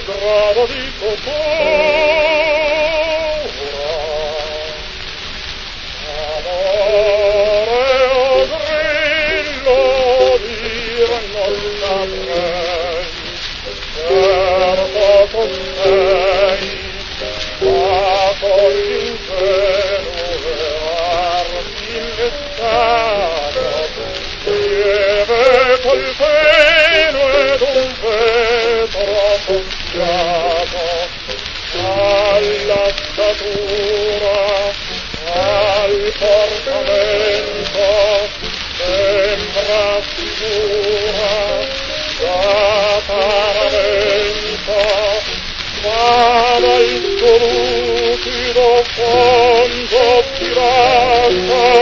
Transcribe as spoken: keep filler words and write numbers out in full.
grado di cottura, amore o grillo dir non saprei, certo costei, ma con l'ingenuo arti innestato, lieve col seno ed un vetro appoggiato, alla statura, al portamento, sembra sicura, da paravento, ma dal suo lucido fondo pirata